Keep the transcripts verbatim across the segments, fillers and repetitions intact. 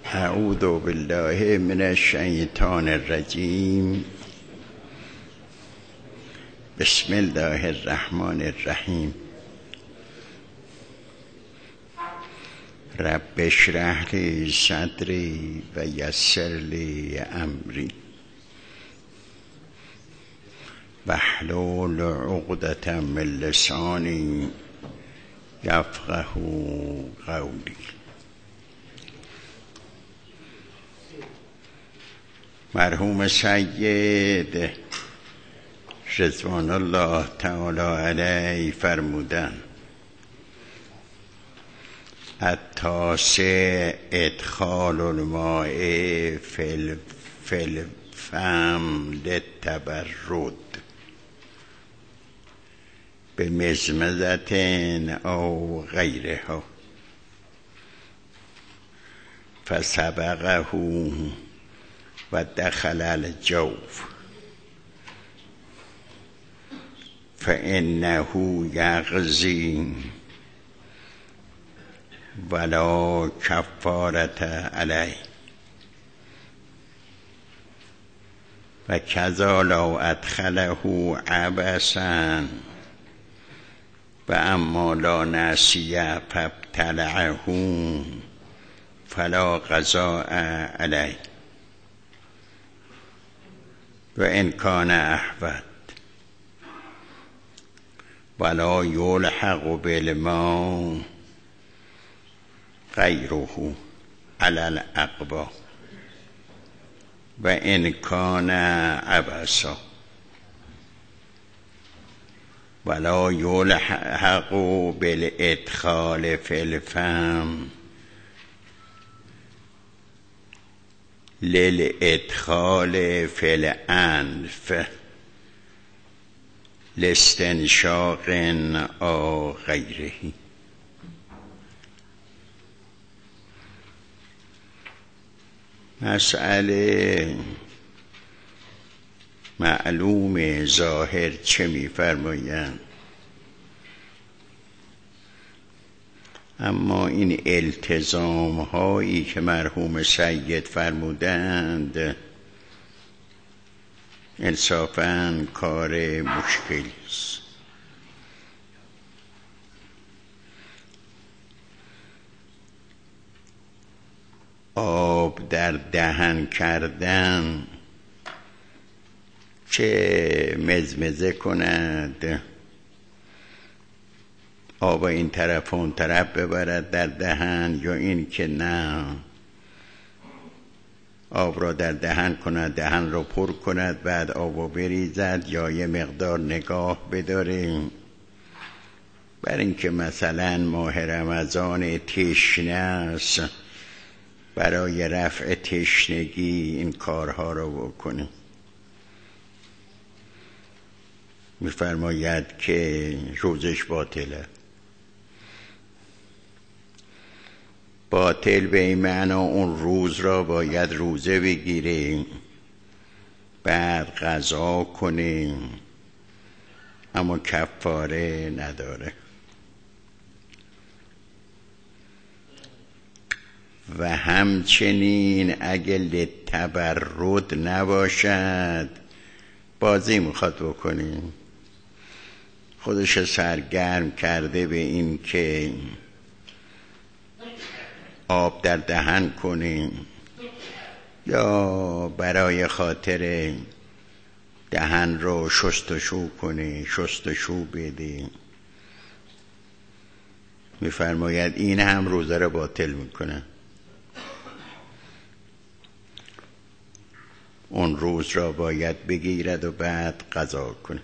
اعوذ بالله من الشیطان الرجیم. بسم الله الرحمن الرحیم. رب اشرح لی صدری و یسر لی امری واحلل عقدة من لسانی یفقهوا قولی. مرحوم سید رضوان الله تعالی علیه فرمودن التاسع ادخال الماء فی الفم للتبرد بمزمزة او غیرها فسبقه و دخل الجوف فانه یغزی ولا کفارة علیه و کذا لو ادخله عبثا و اما لا نسی فابتلعه فلا قضاء علیه و ان کان احوط ولا یلحق بالماء غیره علی الاقبا و ان کان عبثا ولا یلحق بالادخال فی الفم للادخال فی الانف لاستنشاق او غیره. مسئله معلوم ظاهر چه می‌فرمایند، اما این التزام هایی که مرحوم سید فرمودند انصافاً کار مشکلی است. آب در دهن کردن چه مزمزه کند، آب این طرف اون طرف ببرد در دهن، یا این که نه آب را در دهن کند، دهن را پر کند بعد آب را بریزد، یا یه مقدار نگاه بداریم. بر اینکه مثلا ماه رمضان تشنه است، برای رفع تشنگی این کارها را بکنیم. می‌فرماید که روزش باطله. باطل به این معنا اون روز را باید روزه بگیریم بعد قضا کنیم، اما کفاره نداره. و همچنین اگه لتبرد نباشد بازی میخواد بکنیم، خودش سرگرم کرده به این که آب در دهن کنیم یا برای خاطر دهن رو شستشو کنیم، شستشو بدیم، میفرماید این هم روزه رو باطل میکنه. اون روز را باید بگیرد و بعد قضا کنه.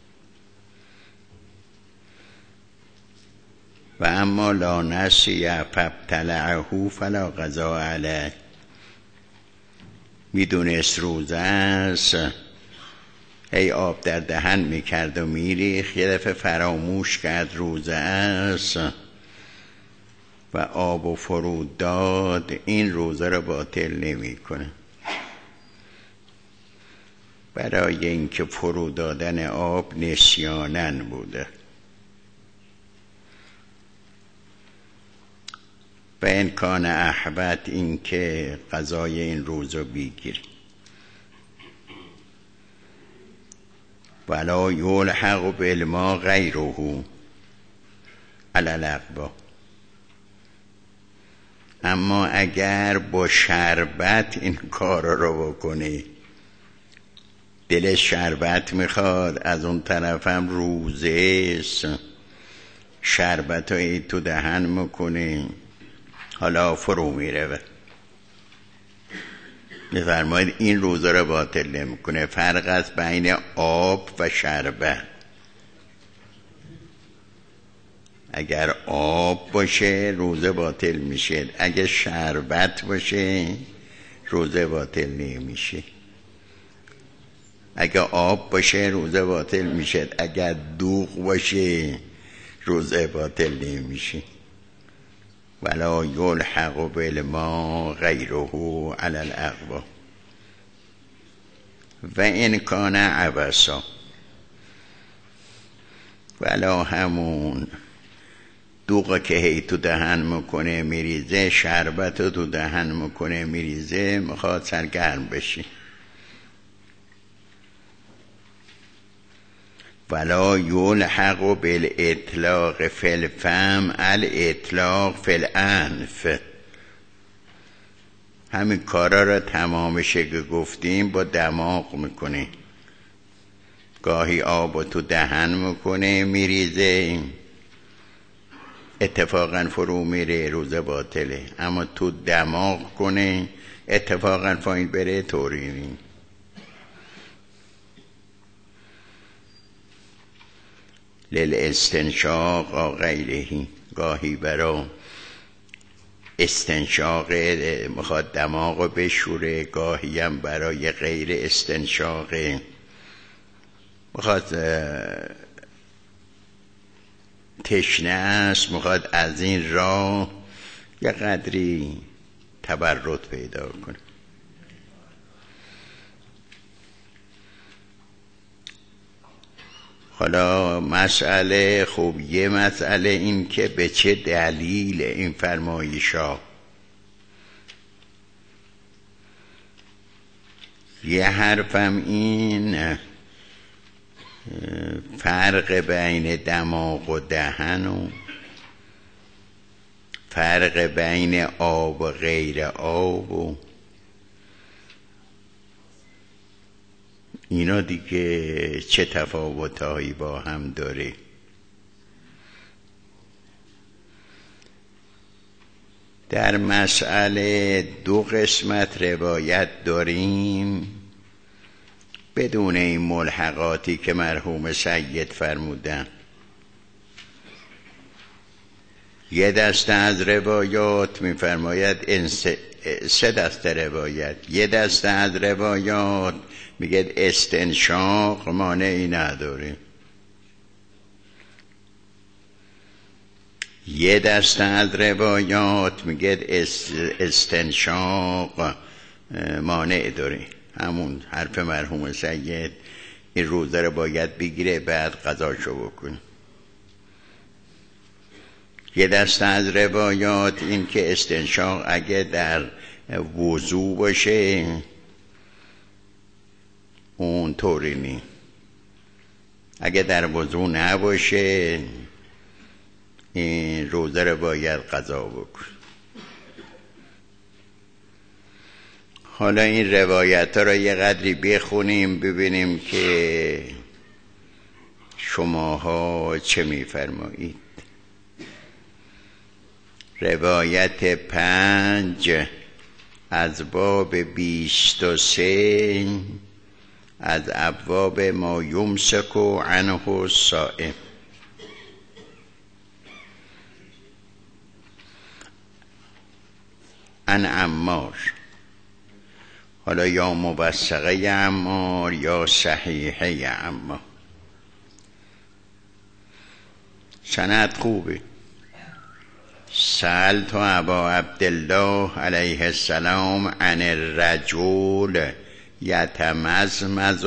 و اما لا نسی فابتلعه فلا قضاء علیه، میدونست روزه است، ای آب در دهن میکرد و میریخت، یه دفعه فراموش کرد روزه است و آب و فرود داد، این روزه را باطل نمی کنه. برای اینکه فرود دادن آب نسیانن بوده. و این کان احبت، این که قضای این روزو بگیر. ولا یلحق بالما غیره علی الاقبا. اما اگر با شربت این کار رو بکنی، دل شربت میخواد، از اون طرفم روزه شربت رو تو دهن میکنی، حالا فرو میره. میفرماید این روزه رو باطل نمیکنه. فرق است بین آب و شربت. اگر آب باشه روزه باطل میشه، اگر شربت باشه روزه باطل نمیشه. اگر آب باشه روزه باطل میشه، اگر دوغ باشه روزه باطل نمیشه. ولا یلحق بالما غیره علی الاقبا. و این کان عبسا. ولا همون دوغ که هی تو دهن میکنه میریزه، شربت رو تو دهن میکنه میریزه، میخواد سرگرم بشی. ولا یلحق بالاطلاق فی الفم الاطلاق فی الانف. همین کارا را تمامش که گفتیم با دماغ میکنه. گاهی آب تو دهن میکنه میریزه، اتفاقا فرو میره، روزه باطله. اما تو دماغ کنه اتفاقا پایین بره، طوری نی. للاستنشاق و غیرهی. گاهی برای استنشاق میخواد دماغ رو بشوره، گاهی هم برای غیر استنشاق میخواد تشنه است، میخواد از این راه یه قدری تبرد پیدا کنه. حالا مسئله خوب، یه مسئله این که به چه دلیل این فرمایشا. یه حرفم این فرق بین دماغ و دهن و فرق بین آب و غیر آب و اینا دیگه چه تفاوتایی با هم داره. در مسئله دو قسمت روایت داریم بدون این ملحقاتی که مرحوم سید فرمودن. یه دسته از روایات میفرماید، سه دسته روایت، یه دسته از روایات میگه استنشاق مانعی نداره، یه دسته از روایات میگه استنشاق مانع داره. همون حرف مرحوم سید، این روزه رو باید بگیره بعد قضاشو بکنه. یه دسته از روایات این که استنشاق اگه در وضو باشه اون طوری نی، اگه در وضو نباشه این روزه رو باید قضا بکنه. حالا این روایت ها رو یه قدری بخونیم ببینیم که شماها چه میفرمایید. روایت پنج از باب بیست و سه از ابواب ما یمسک عنه الصائم. عن عمار. حالا یا مبسقه عمار یا صحیحه عمار، سند خوبه. سألت ابا عبدالله علیه السلام عن الرجل یتمزمز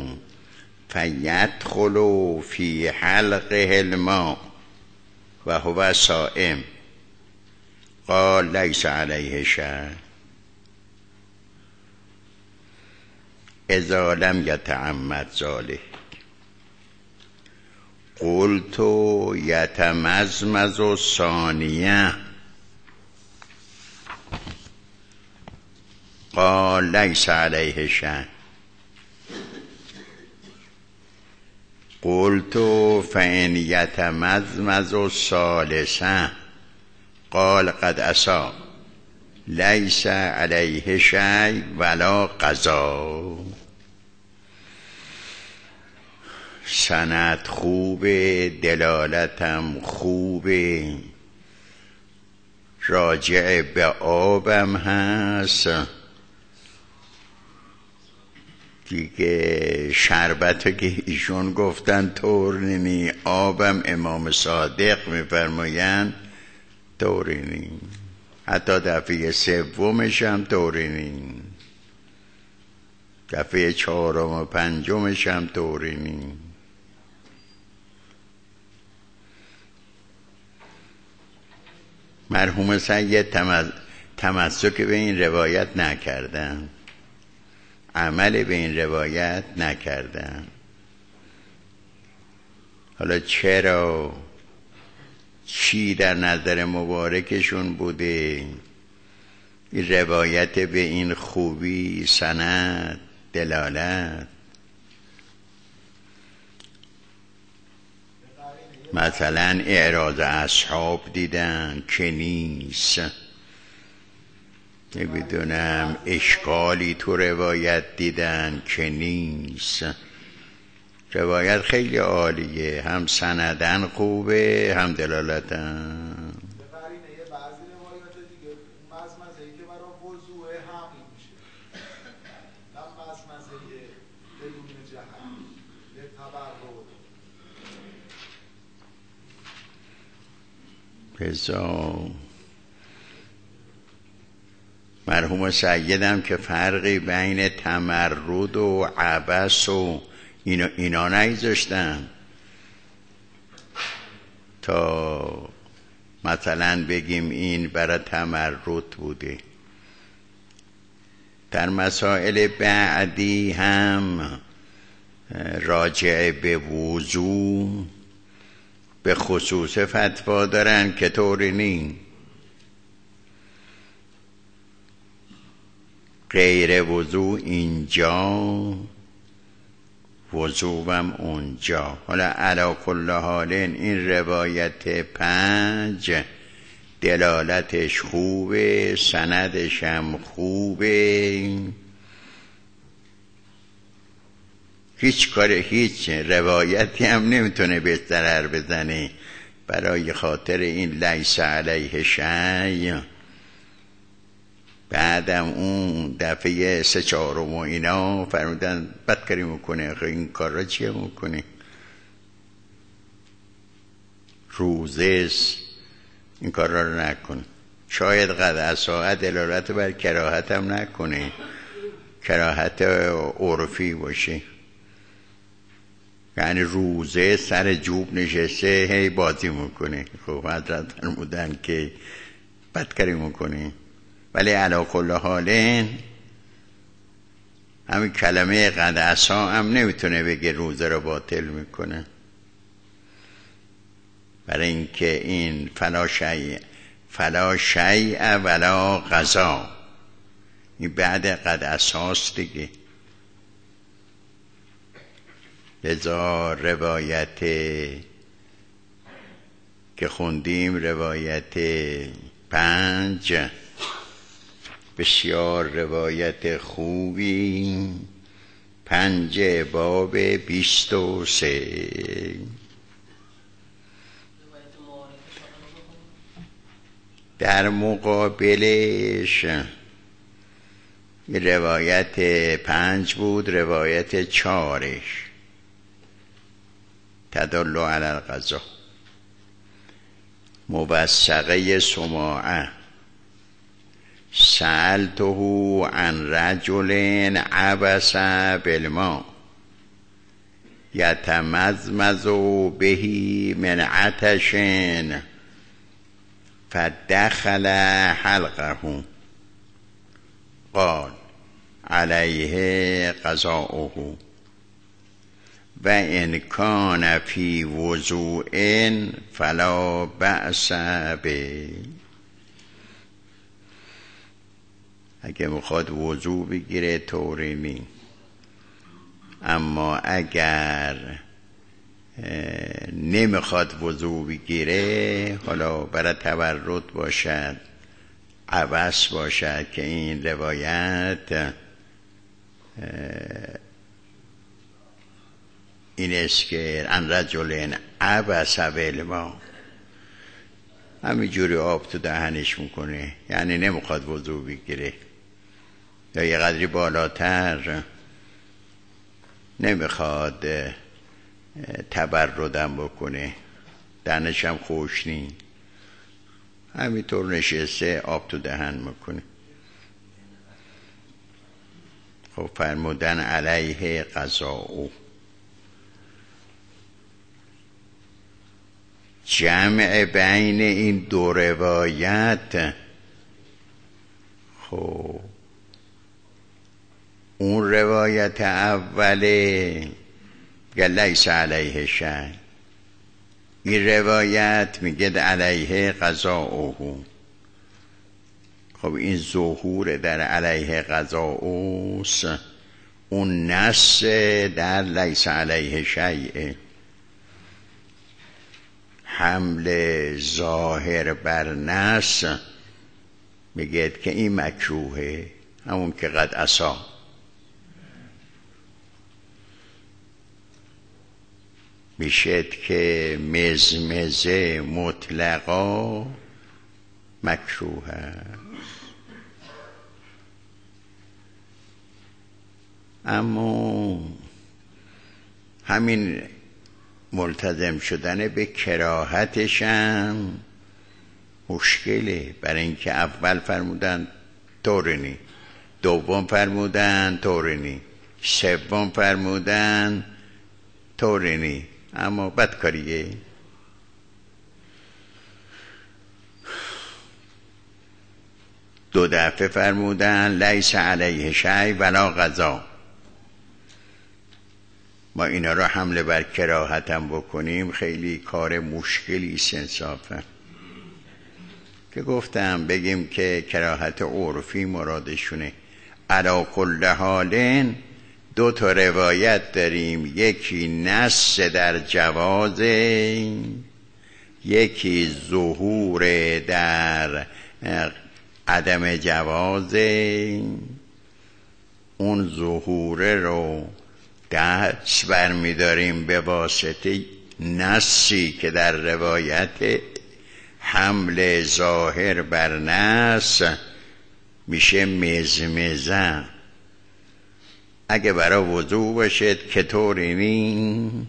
فیدخل فی حلقه الماء و هو صائم. قال لیس علیه شی اذا لم یتعمد ذلک قلت یتمزمز ثانیه قال لیس علیه شی قلت فإن یتمزمز الثالثه قال قد عصی لیس علیه شی ولا قضا. سند خوبه، دلالتم خوبه، راجع به آبم هست دیگه. شربتو که ایشون گفتن طورنی، آبم امام صادق میفرمایند طورنی، حتی دفعه سومش هم طورنی، دفعه چهارم و پنجمش هم طورنی. مرحوم سید تمسک به این روایت نکردن، عمل به این روایت نکردن. حالا چرا؟ چی در نظر مبارکشون بوده این روایت به این خوبی، سند، دلالت؟ مثلا اعراض اصحاب دیدن که نیست، نمیدونم اشکالی تو روایت دیدن که نیست. روایت خیلی عالیه، هم سندن خوبه هم دلالتن. بعضی روایات دیگه مزمزه‌ای که برای وضوء هم میشه، نه مزمزه بدون جهل لتبرد. رضا مرحوم سیدم که فرقی بین تمرد و عبس و اینا, اینا نگذاشتن تا مثلا بگیم این برای تمرد بوده. در مسائل بعدی هم راجع به وضو به خصوص فتوا دارن که طوری نی، غیر وضو اینجا، وضوم اونجا. حالا علی کل حال این روایت پنج دلالتش خوبه، سندش هم خوبه، هیچ کار هیچ روایتی هم نمیتونه به ضرر بزنه. برای خاطر این لیس علیه شی بعدم اون دفعه سه چهارم و اینا فرمودن بدکاری میکنه، این کار را چیه میکنه؟ روزش این کار را نکن. شاید قد عصا دلالت بر کراهت هم نکنه، کراهت عرفی باشه، یعنی روزه سر جوب نشسته هی بازی میکنه. خب حضرت فرمودن که بدکاری میکنه. ولی علی کل حال همین کلمه قد عصا هم نمیتونه بگه روزه رو باطل میکنه، برای اینکه این فلا شیء فلا شیء ولا قضا، این بعد قد عصاست دیگه. لذا روایت که خوندیم روایت پنج بسیار روایت خوبی، پنج باب بیست و سه. در مقابلش روایت پنج بود، روایت چارش تدل علی القضا. موثقه سماعه سألته عن رجل عبس بالماء یتمزمز به من عطش فدخل حلقه قال علیه قضاؤه و ان کان فی وضوء فلا بأس به. اگه میخواد وضوع بگیره طوری نی، اما اگر نمیخواد وضوع بگیره، حالا برای تورد باشد، عبث باشد، که این روایت این است که ان رجل عبث بالماء، همینجوری آب تو دهنش میکنه، یعنی نمیخواد وضوع بگیره، یا یه قدری بالاتر نمیخواد تبردم بکنه، دهنش هم خوش نی، همینطور نشسته آب تو دهن میکنه. خب فرمودن علیه قضاؤه، جمع بین این دو روایت. خب اون روایت اوله میگه لیس علیه شی، این روایت میگه علیه قضاؤه. خب این ظهور در علیه قضاؤه، اون نص در لیس علیه شیء، حمل ظاهر بر نص میگه که این مکروهه، همون که قد عصا. میشد که مزمزه مطلقا مکروه است. اما همین ملتزم شدن به کراهتش هم مشکله، برای اینکه اول فرمودن طورنی، دوم فرمودن طورنی، سوم فرمودن طورنی، اما بدکاریه. دو دفعه فرمودن لیس علیه شی ولا قضا. ما اینا رو حمله بر کراهت هم بکنیم خیلی کار مشکلی است انصافا. که گفتم بگیم که کراهت عرفی مرادشونه. علی کل حال دو تا روایت داریم، یکی نص در جواز، یکی ظهور در عدم جواز. اون ظهور رو دست برمی‌داریم به واسطه نصی که در روایت حمل ظاهر بر نص میشه مزمزه. اگه برای وضوع باشد که طوری نی،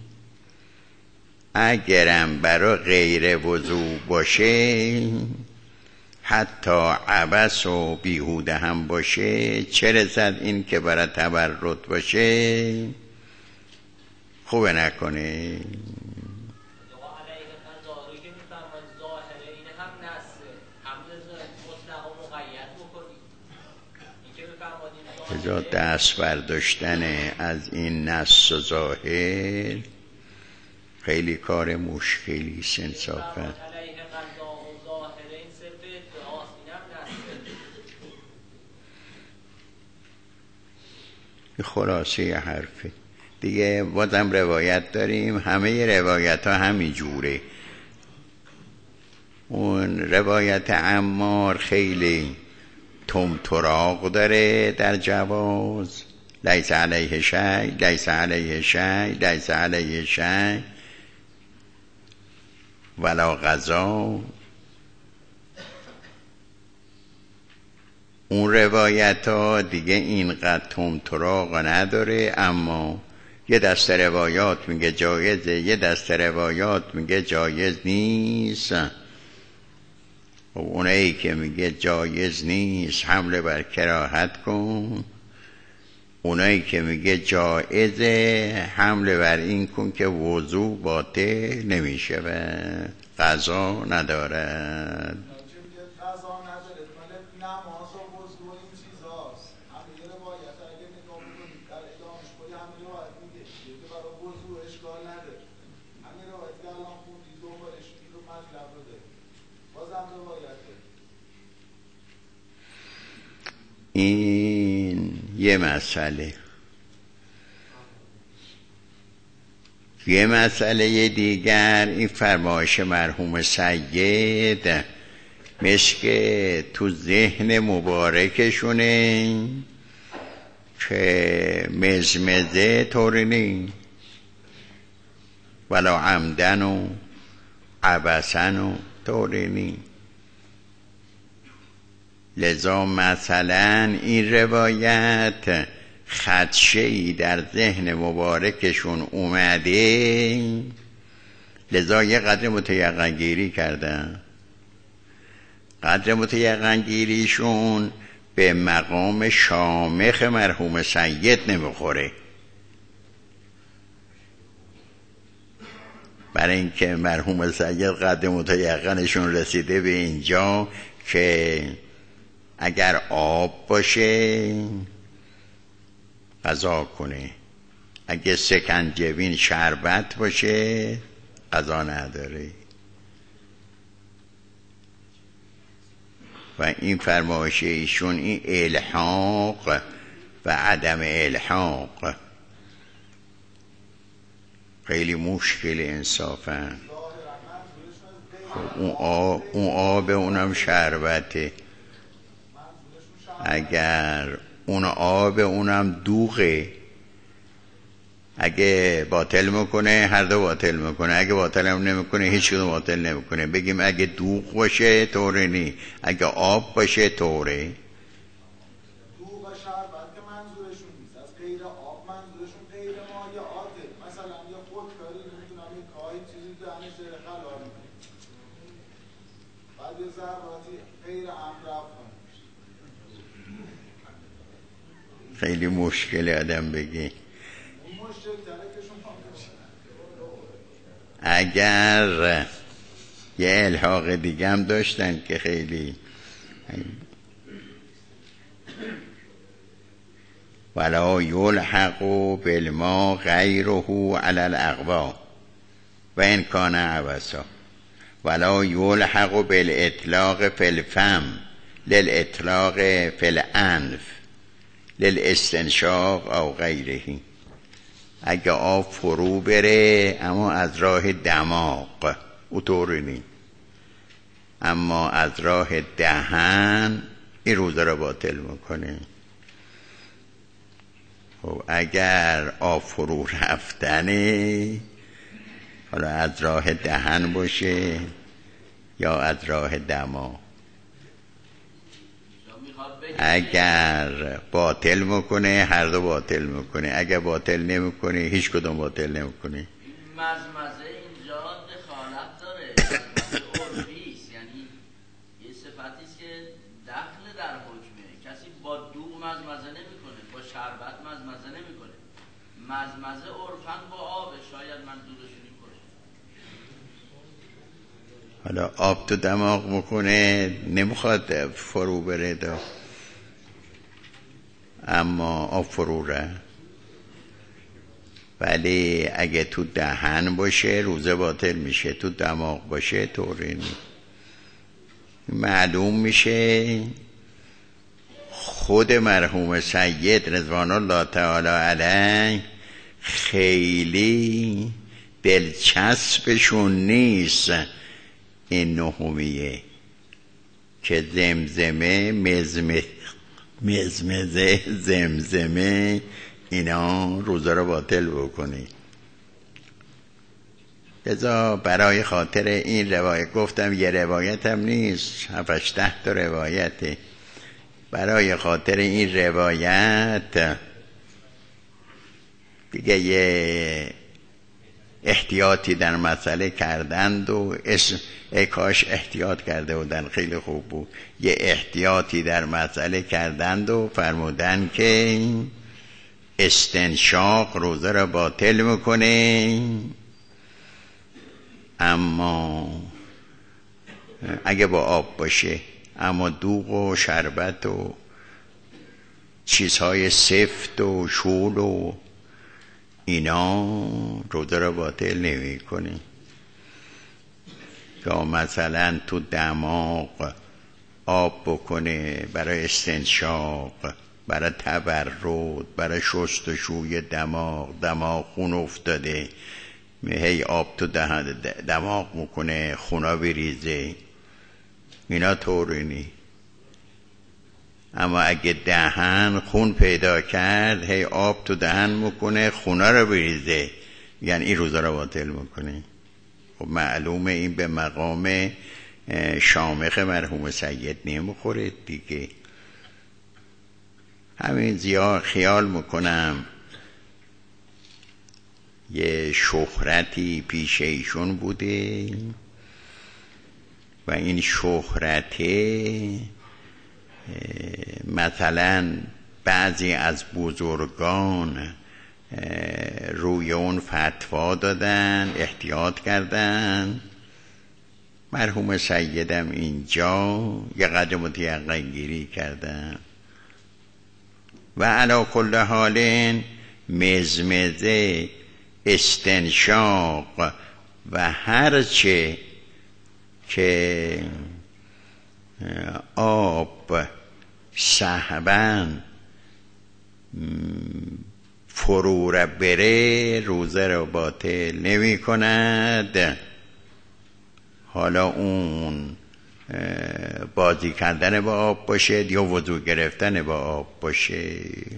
اگرم برای غیر وضوع باشه، حتی عبث و بیهوده هم باشه، چه رسد این که برای تبرد باشه، خوبه نکنه. ازا دست برداشتن از این نص و ظاهر خیلی کار مشکلی است انصافا. خلاصه حرفه دیگه. بازم روایت داریم، همه روایت ها همین جوره. اون روایت عمار خیلی تمطراق داره در جواز، لیس علیه شی، لیس علیه شی، لیس علیه شی ولا قضا. اون روایت ها دیگه اینقدر تمطراق نداره، اما یه دست روایات میگه جایزه، یه دست روایات میگه جایز نیست. و اونایی که میگه جایز نیست حمله بر کراهت کن، اونایی که میگه جایزه حمله بر این کن که وضوع باطل نمیشه و قضا ندارد. این یه مسئله. یه مسئله دیگر این فرمایش مرحوم سید مثل که تو ذهن مبارکشونه که مزمزه طوری نی ولا عمدن و عبسن و طوری نی. لذا مثلا این روایت خدشه‌ای در ذهن مبارکشون اومده، لذا یه قدر متیقن گیری کردن. قدر متیقن گیریشون به مقام شامخ مرحوم سید نمیخوره، برای اینکه مرحوم سید قدر متیقنشون رسیده به اینجا که اگر آب باشه غذا کنه، اگه سکنجبین شربت باشه غذا نداره. و این فرمایش ایشون این الحاق و عدم الحاق خیلی مشکل انصافا. اون آب, اون آب اونم شربته، اگر اون آب اونم دوغه، اگه باطل میکنه هر دو باطل میکنه، اگه باطل هم نمیکنه هیچ کدوم باطل نمیکنه. بگیم اگه دوغ باشه طوره نی، اگه آب باشه طوره. دوغ و شربت که منظورشون نیست، از غیر آب منظورشون غیر مایعاته. مثلا یه خودکاری نمیتونم یه کاهی چیزی دهنش خلال میکنه، بعد یه ذراتی غیر امر خیلی مشکل آدم بگی. اگر یه الحاق دیگه هم داشتن که خیلی ولا یلحق بالما غیره علی الاقوا و ان کان عبسا ولا یلحق بالاطلاق فی الفم للاطلاق فی الانف للاستنشاق او غیره. اگه آب فرو بره اما از راه دماغ او طوری نی، اما از راه دهن این روزه را باطل میکنه. خب اگر آب فرو رفتنه، حالا از راه دهن باشه یا از راه دماغ، اگر باطل میکنه هر دو باطل میکنه، اگر باطل نمیکنه هیچ کدوم باطل نمیکنه. مزمزه اینجا دخالت داره، مزمزه عرفیست، یعنی یه صفتیست که دخل در حکمه. کسی با دوغ مزمزه نمیکنه، با شربت مزمزه نمیکنه. مزمزه عرفاً با آب، شاید منظورشون این باشه. حالا آب تو دماغ میکنه نمیخواد فرو بره دا، اما آب فرو ره. ولی اگه تو دهن باشه روزه باطل میشه، تو دماغ باشه طوری نی. معلوم میشه خود مرحوم سید رضوان الله تعالی علیه خیلی دلچسبشون نیست این نهمیه که زمزمه مزمه مزمزه زمزمه اینا روزه رو باطل بکنی. لذا برای خاطر این روایت گفتم یه روایت هم نیست، هفتش ده تا روایته. برای خاطر این روایت دیگه یه احتیاطی در مسئله کردند و اسم کاش احتیاط کرده بودن خیلی خوب بود. یه احتیاطی در مسئله کردند و فرمودن که استنشاق روزه را باطل میکنه، اما اگه با آب باشه، اما دوغ و شربت و چیزهای سفت و شول و اینا روزه را باطل نمی کنه. یا مثلا تو دماغ آب بکنه برای استنشاق، برای تبرد، برای شستشوی دماغ، دماغ خون افتاده هی آب تو دماغ میکنه خونا بریزه، اینا طوری. اما اگه دهن خون پیدا کرد هی آب تو دهن میکنه خونا رو بریزه، یعنی این روزا رو باطل میکنه. خب معلومه این به مقام شامخ مرحوم سید نمیخوره دیگه. همین زیاد خیال میکنم یه شهرتی پیش ایشون بوده و این شهرته مثلا بعضی از بزرگان روی اون فتوا دادن، احتیاط کردن. مرحوم سیدم اینجا یه قدم متیقن گیری کردن و علا کل حال مزمزه، استنشاق و هرچه که آب سهواً فرو را بره روزه رو باطل نمی کند. حالا اون بازی کردن با آب باشه یا وضو گرفتن با آب باشه.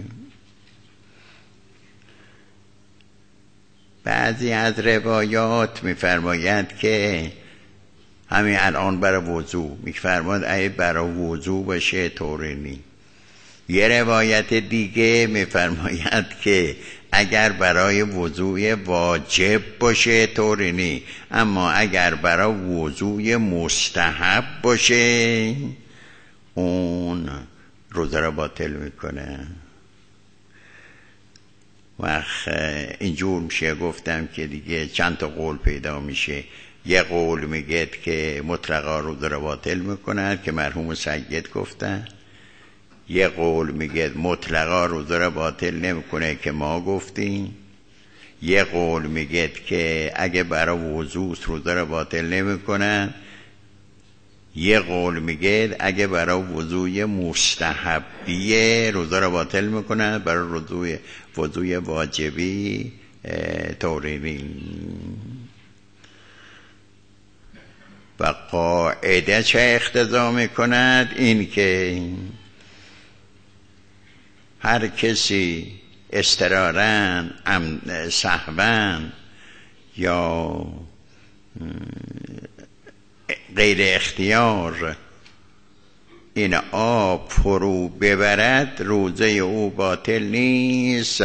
بعضی از روایات میفرماید که همین الان برای وضو میفرماید اگه برای وضو باشه طوری نی. یه روایت دیگه میفرماید که اگر برای وضوء واجب باشه طوری نی، اما اگر برای وضوء مستحب باشه اون روزه را باطل میکنه. وقت اینجور میشه گفتم که دیگه چند تا قول پیدا میشه. یه قول میگه که مطلقا روزه را باطل میکنه که مرحوم سید گفتن، یه قول میگه مطلقا روزه را باطل نمیکنه که ما گفتیم، یه قول میگه که اگه برای وضو روزه را باطل نمیکنه، یه قول میگه اگه برای وضوی مستحبیه روزه را باطل میکنه، برای وضوی وضوی واجبی طوری نیست. و قاعده چه اقتضا میکند؟ این که هر کسی استرارن سهواً یا غیر اختیار این آب فرو ببرد روزه او باطل نیست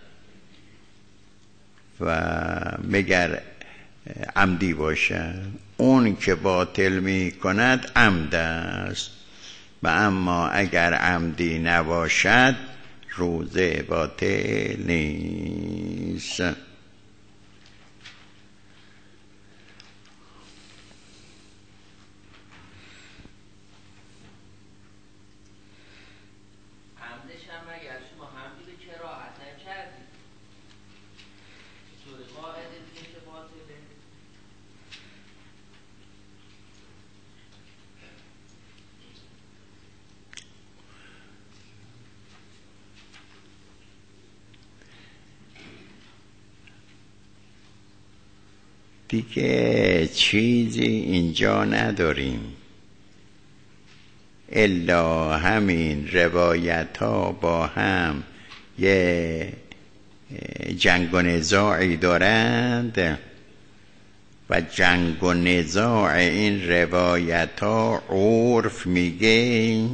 و مگر عمدی باشه. اون که باطل می کند عمد است و اما اگر عمدی نباشد روزه باطل نیست. دیگه چیزی اینجا نداریم الا همین روایت ها با هم یه جنگ و نزاعی دارند و جنگ و نزاع این روایت ها عرف میگه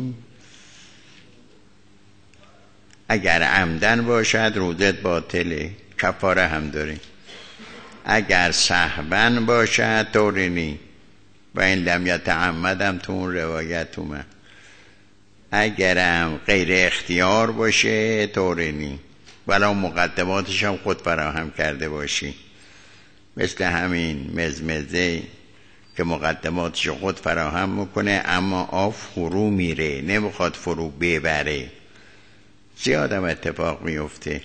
اگر عمدن باشد روزت باطله، کفاره هم داره. اگر سهواً باشد طوری نی و این لم یتعمدم تو اون روایت اومد. اگرم غیر اختیار باشه طوری نی ولی مقدماتش هم خود فراهم کرده باشی، مثل همین مزمزه که مقدماتش خود فراهم میکنه اما آب فرو میره نمیخواد فرو ببره. زیادم اتفاق میفته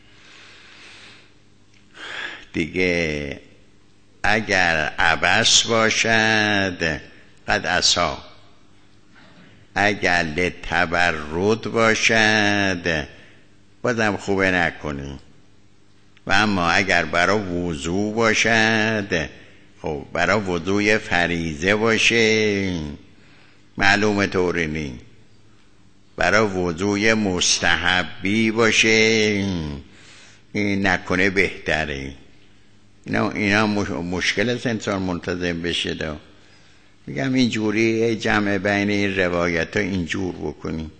دیگه. اگر عبس باشد قد عصا اگر لتبرد باشد بازم خوبه نکنی، و اما اگر برای وضو باشد، خب برای وضوی فریضه باشه معلومه طوری نی، برای وضوی مستحبی باشه این نکنه بهتره. اینا, اینا مشکل است انسان منتظم بشه. دا میگم اینجوری جمع بین این روایت ها اینجور بکنی.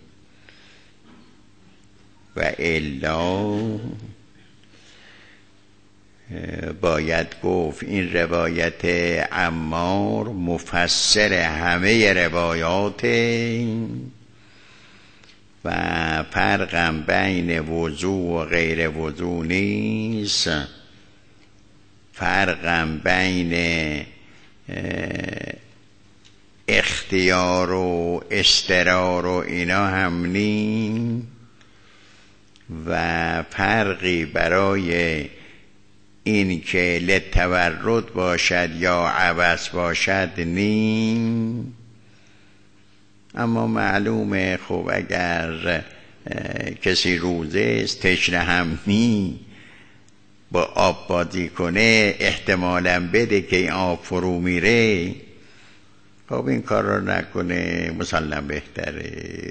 و الا باید گفت این روایت عمار مفسر همه روایات و فرقم بین وضو و غیر وضو نیست، فرقم بین اختیار و اضطرار و اینا هم نیست، و فرقی برای این که لتورد باشد یا عبث باشد نیم. اما معلومه خب اگر کسی روزه است تشنه هم نی با آب بازی کنه احتمالاً بده که این آب فرو میره، خب این کار رو نکنه مسلم بهتره.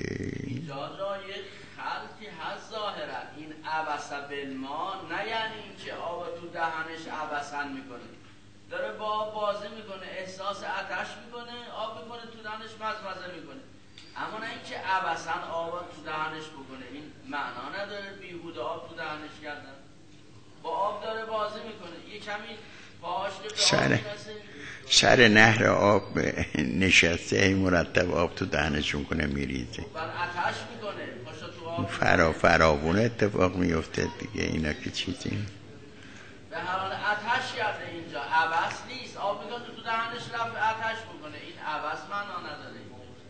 عبث بالماء نه یعنی که آب تو دهنش عبثاً میکنه، داره با آب بازی میکنه، احساس آتش میکنه، آب میکنه تو دهنش مزمزه میکنه، اما نه اینکه عبثاً آب تو دهنش بکنه. این معنا نداره بیهوده آب تو دهنش کردن، با آب داره بازی میکنه، یه کمی پاهاش که سر سر نهر آب نشسته مرتب آب تو دهنشون کنه میریزه، بر آتش میکنه، فرا فراوونه اتفاق میفته دیگه. اینا که چیزی به حال آتش کرده اینجا، عبث نیست. آب میکنه تو دهنش رفت آتش بکنه، این عبث معنا نداره.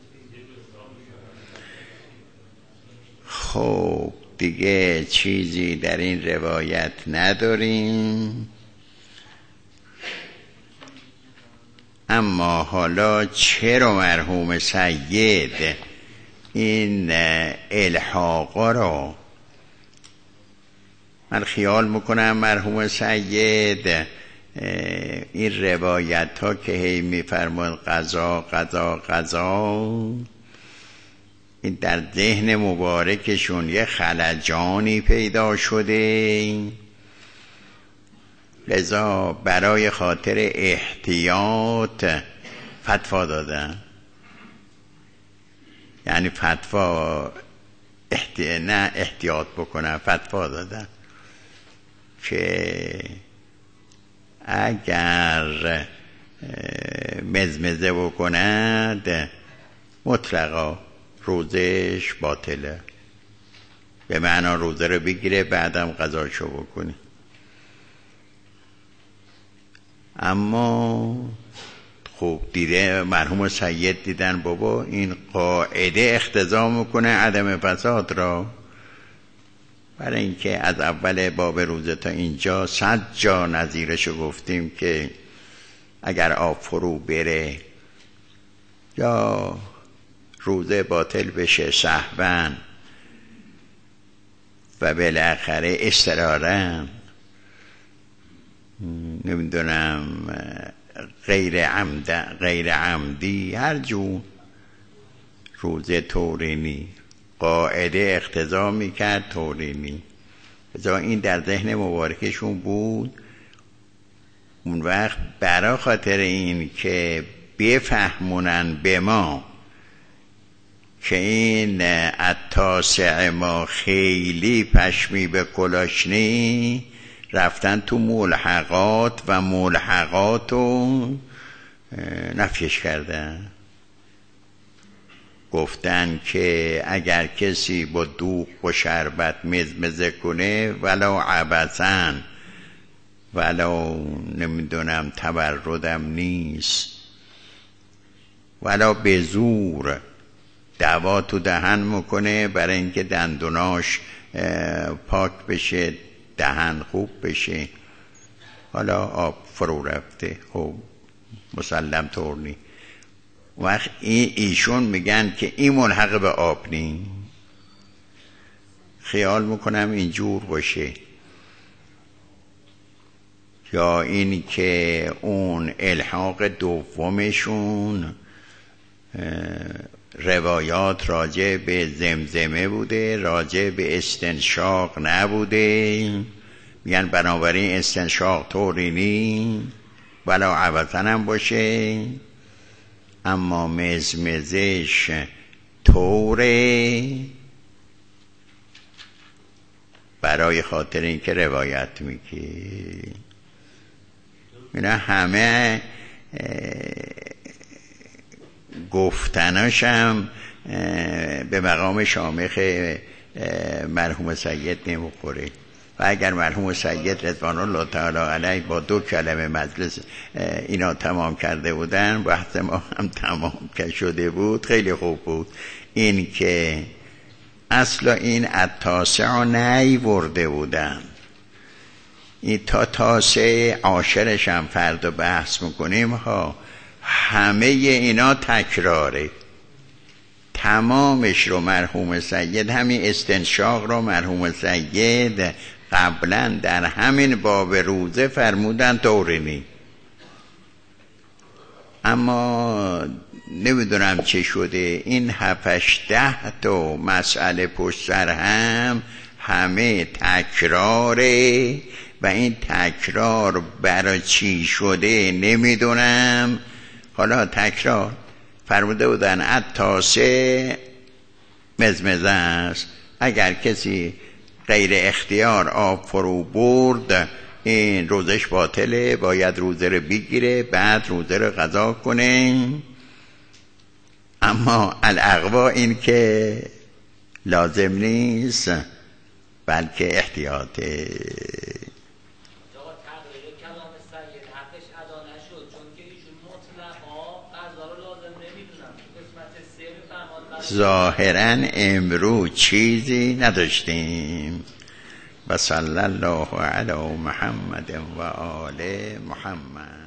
خب دیگه چیزی در این روایت نداریم. اما حالا چرا مرحوم سید این الحاقا را، من خیال میکنم مرحوم سید این روایت ها که هی میفرمون قضا قضا قضا، این در ذهن مبارکشون یه خلجانی پیدا شده، لذا برای خاطر احتیاط فتوا دادن. یعنی فتوا احتی... نه احتیاط بکنن، فتوا دادن که اگر مزمزه بکند مطلقا روزش باطله، به معنا روزه رو بگیره بعدم قضاشو بکنی. اما خب دیده مرحوم سید دیدن بابا این قاعده اقتضا میکنه عدم فساد را، برای اینکه از اول باب روزه تا اینجا صد جا نظیرشو گفتیم که اگر آب فرو بره یا روزه باطل بشه سهواً و بالاخره اضطراراً، نمیدونم غیر عمد غیر عمدی، هر جور روزه طورینی قاعده اقتضا میکرد طورینی. بذار این در ذهن مبارکشون بود. اون وقت برای خاطر این که بفهمونن به ما که این التاسع ما خیلی پشمی به کلاشنی، رفتن تو ملحقات و ملحقات رو نفیش کردن. گفتن که اگر کسی با دوغ و شربت مزمزه کنه ولو عبثن ولو نمیدونم تبردم نیست، ولو به زور دوا تو دهن میکنه برای اینکه دندوناش پاک بشه، دهن خوب بشه، حالا آب فرو رفته، خب مسلم طور نی. وقت این ایشون میگن که این ملحق به آب نی. خیال میکنم اینجور باشه. یا این که اون الحاق دومشون روایات راجع به زمزمه بوده، راجع به استنشاق نبوده. میگن بنابراین استنشاق طوری نی ولا عوضن هم باشه، اما مزمزش طوره، برای خاطر اینکه روایت میگه. اینا همه گفتناشم به مقام شامخ مرحوم سید نمیخوره. و اگر مرحوم سید رضوان الله تعالی علیه با دو کلمه مجلس اینا تمام کرده بودن، بحث ما هم تمام شده بود. خیلی خوب بود. این که اصلا این التاسع نی ورده بودن، این تا تاسع عاشرش هم فردا بحث میکنیم ها، همه اینا تکراره. تمامش رو مرحوم سید، همین استنشاق رو مرحوم سید قبلا در همین باب روزه فرمودن طورینی. اما نمیدونم چه شده این هفتش ده تا مسئله پشت سر هم همه تکراره و این تکرار برای چی شده نمیدونم. حالا تکرار فرموده بودن التاسع مزمزه است، اگر کسی غیر اختیار آب فرو برد این روزش باطله، باید روزه رو بگیره بعد روزه رو قضا کنه. اما الاقوا این که لازم نیست بلکه احتیاطه. ظاهرا امروز چیزی نداشتیم. و صلی الله علی محمد و آل محمد.